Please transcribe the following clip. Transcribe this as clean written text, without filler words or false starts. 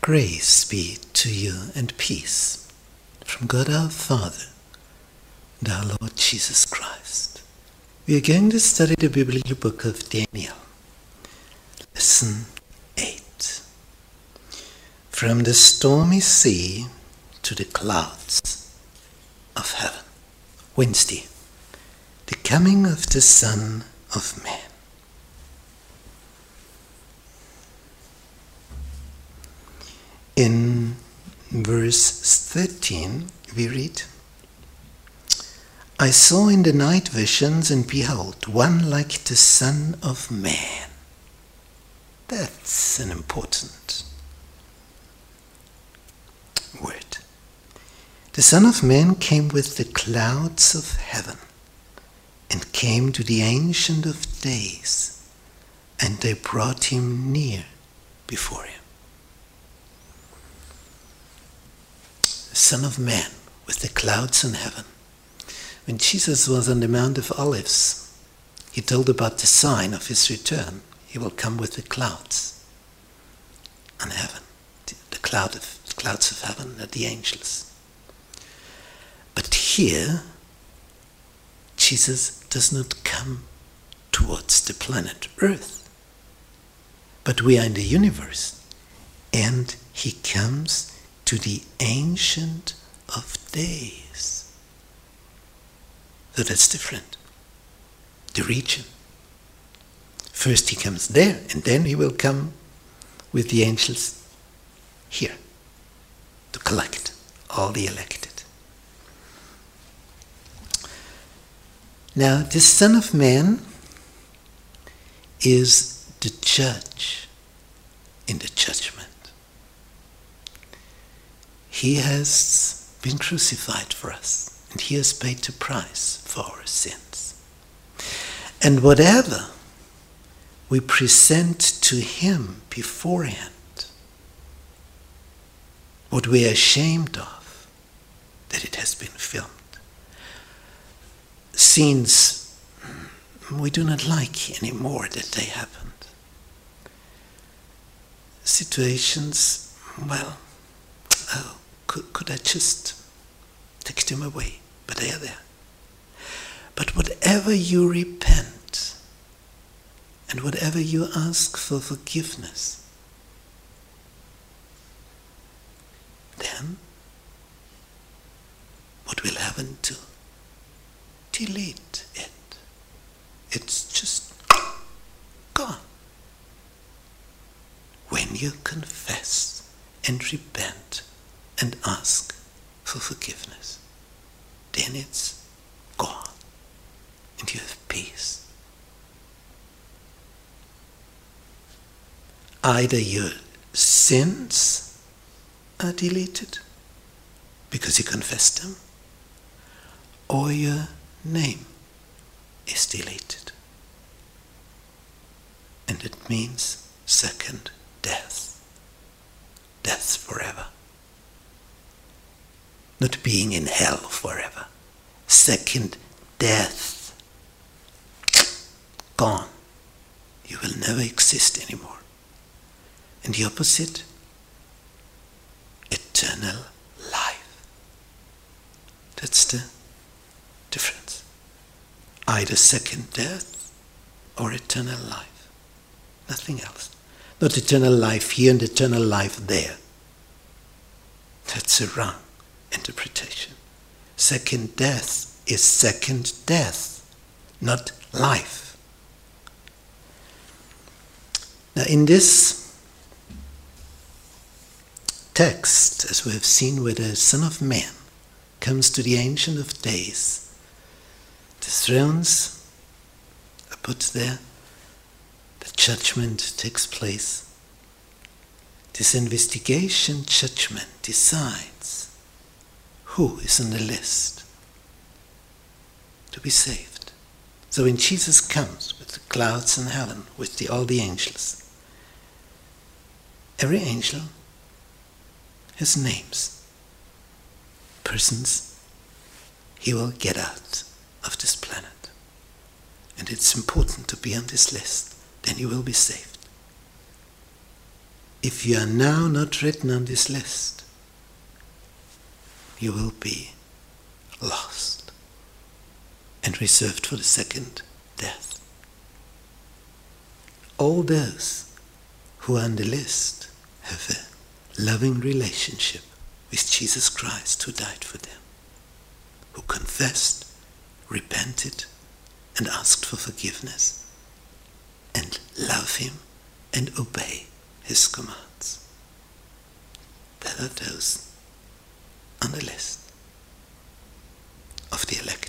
Grace be to you and peace from God our Father and our Lord Jesus Christ. We are going to study the biblical book of Daniel. Lesson 8. From the stormy sea to the clouds of heaven. Wednesday. The coming of the Son of Man. In verse 13 we read, I saw in the night visions, and behold, one like the Son of Man. That's an important word. The Son of Man came with the clouds of heaven and came to the Ancient of Days, and they brought him near before him. Son of Man with the clouds in heaven. When Jesus was on the Mount of Olives, he told about the sign of his return. He will come with the clouds on heaven, the clouds of heaven, the angels. But here, Jesus does not come towards the planet Earth, but we are in the universe, and he comes to the Ancient of Days. So that's different. The region. First he comes there, and then he will come with the angels here to collect all the elected. Now, the Son of Man is the judge in the judgment. He has been crucified for us, and he has paid the price for our sins. And whatever we present to him beforehand, what we are ashamed of, that it has been filmed. Scenes we do not like anymore that they happened. Situations, well, could I just take them away? But they are there. But whatever you repent and whatever you ask for forgiveness, then what will happen to delete it? It's just gone. When you confess and repent and ask for forgiveness, then it's gone and you have peace. Either your sins are deleted because you confessed them, or your name is deleted. And it means second death. Death forever. Not being in hell forever. Second death. Gone. You will never exist anymore. And the opposite, eternal life. That's the difference. Either second death or eternal life. Nothing else. Not eternal life here and eternal life there. That's a wrong interpretation. Second death is second death, not life. Now in this text, as we have seen, where the Son of Man comes to the Ancient of Days, the thrones are put there, the judgment takes place. This investigation judgment decides who is on the list to be saved. So when Jesus comes with the clouds in heaven, with all the angels, every angel has names, persons he will get out of this planet. And it's important to be on this list, then you will be saved. if you are now not written on this list, you will be lost and reserved for the second death. All those who are on the list have a loving relationship with Jesus Christ, who died for them, who confessed, repented, and asked for forgiveness, and love him and obey his commands. There are those on the list of the elect.